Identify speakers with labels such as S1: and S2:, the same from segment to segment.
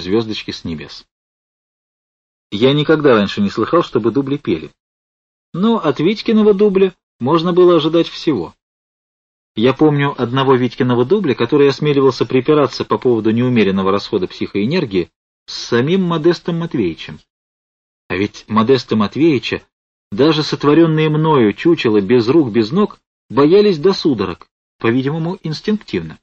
S1: звездочки с небес. Я никогда раньше не слыхал, чтобы дубли пели. Но от Витькиного дубля можно было ожидать всего. Я помню одного Витькиного дубля, который осмеливался припираться по поводу неумеренного расхода психоэнергии с самим Модестом Матвеевичем. А ведь Модеста Матвеевича даже сотворенные мною чучела без рук, без ног боялись до судорог, по-видимому, инстинктивно.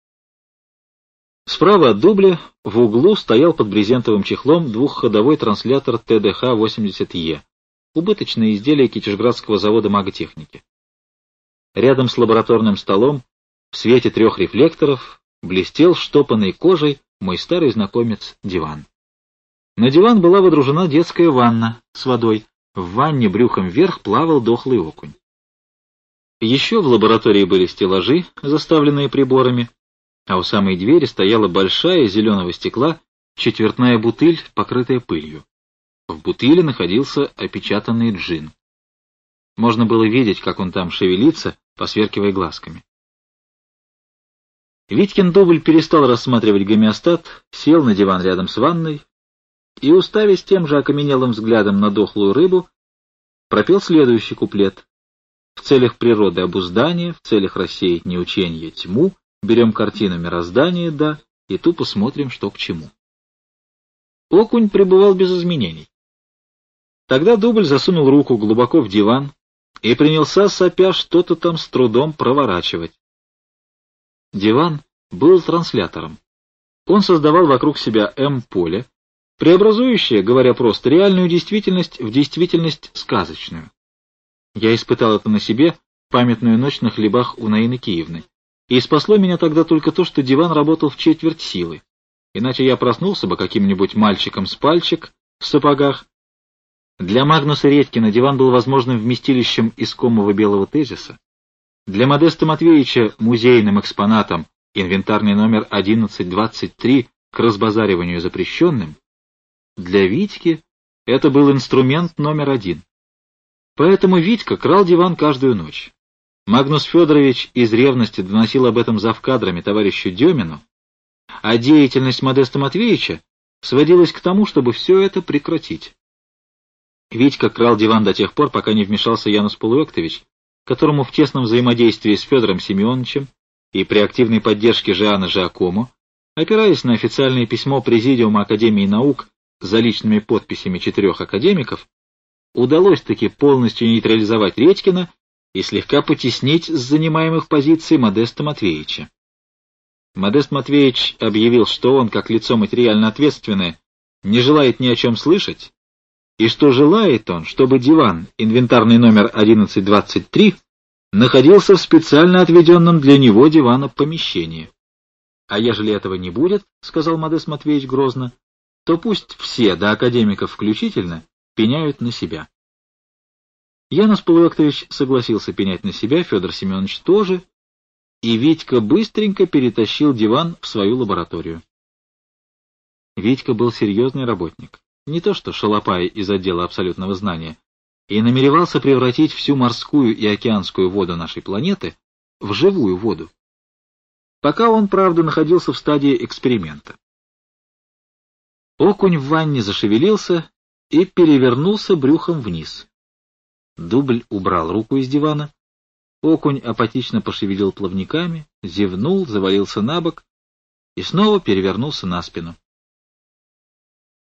S1: Справа от дубля в углу стоял под брезентовым чехлом двухходовой транслятор ТДХ-80Е, убыточное изделие Китежградского завода маготехники. Рядом с лабораторным столом, в свете 3 рефлекторов, блестел штопанной кожей мой старый знакомец диван. На диван была водружена детская ванна с водой. В ванне брюхом вверх плавал дохлый окунь. Еще в лаборатории были стеллажи, заставленные приборами, а у самой двери стояла большая зеленого стекла четвертная бутыль, покрытая пылью. В бутыле находился опечатанный джин. Можно было видеть, как он там шевелится, посверкивая глазками. Витькин дубль перестал рассматривать гомеостат, сел на диван рядом с ванной и, уставясь тем же окаменелым взглядом на дохлую рыбу, пропел следующий куплет. В целях природы обуздания, в целях рассеять неученье тьму, берем картину мироздания, да, и тупо смотрим, что к чему. Окунь пребывал без изменений. Тогда дубль засунул руку глубоко в диван и принялся, сопя, что-то там с трудом проворачивать. Диван был транслятором. Он создавал вокруг себя М-поле, преобразующее, говоря просто, реальную действительность в действительность сказочную. Я испытал это на себе в памятную ночь на хлебах у Наины Киевны. И спасло меня тогда только то, что диван работал в четверть силы. Иначе я проснулся бы каким-нибудь мальчиком с пальчик в сапогах. Для Магнуса Редькина диван был возможным вместилищем искомого белого тезиса. Для Модеста Матвеевича музейным экспонатом, инвентарный номер 1123 к разбазариванию запрещенным. Для Витьки это был инструмент номер 1. Поэтому Витька крал диван каждую ночь. Магнус Федорович из ревности доносил об этом завкадрами товарищу Демину, а деятельность Модеста Матвеевича сводилась к тому, чтобы все это прекратить. Витька крал диван до тех пор, пока не вмешался Янус Полуэктович, которому в тесном взаимодействии с Федором Семеновичем и при активной поддержке Жиана Жиакомо, опираясь на официальное письмо Президиума Академии наук за личными подписями 4 академиков, удалось таки полностью нейтрализовать Редькина и слегка потеснить с занимаемых позиций Модеста Матвеевича. Модест Матвеевич объявил, что он, как лицо материально ответственное, не желает ни о чем слышать, и что желает он, чтобы диван, инвентарный номер 1123, находился в специально отведенном для него дивана помещении. — А ежели этого не будет, — сказал Модест Матвеевич грозно, — то пусть все, до академиков включительно, пеняют на себя. Янус Полуэктович согласился пенять на себя, Федор Семенович тоже, и Витька быстренько перетащил диван в свою лабораторию. Витька был серьезный работник, не то что шалопай из отдела абсолютного знания, и намеревался превратить всю морскую и океанскую воду нашей планеты в живую воду. Пока он, правда, находился в стадии эксперимента. Окунь в ванне зашевелился и перевернулся брюхом вниз. Дубль убрал руку из дивана. Окунь апатично пошевелил плавниками, зевнул, завалился на бок и снова перевернулся на спину.